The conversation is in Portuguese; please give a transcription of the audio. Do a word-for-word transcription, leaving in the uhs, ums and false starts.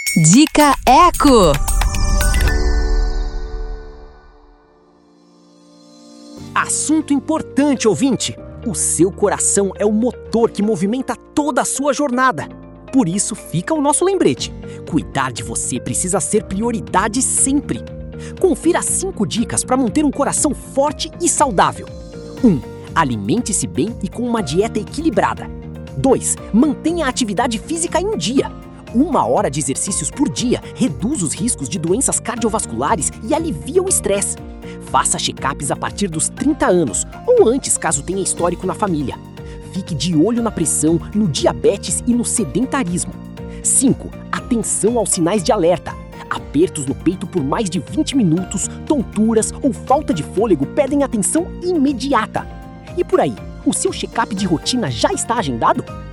Dica Eco. Assunto importante, ouvinte! O seu coração é o motor que movimenta toda a sua jornada. Por isso, fica o nosso lembrete. Cuidar de você precisa ser prioridade sempre. Confira cinco dicas para manter um coração forte e saudável. um. Alimente-se bem e com uma dieta equilibrada. dois. Mantenha a atividade física em dia. Uma hora de exercícios por dia reduz os riscos de doenças cardiovasculares e alivia o estresse. Faça check-ups a partir dos trinta anos ou antes, caso tenha histórico na família. Fique de olho na pressão, no diabetes e no sedentarismo. cinco. Atenção aos sinais de alerta. Apertos no peito por mais de vinte minutos, tonturas ou falta de fôlego pedem atenção imediata. E por aí, o seu check-up de rotina já está agendado?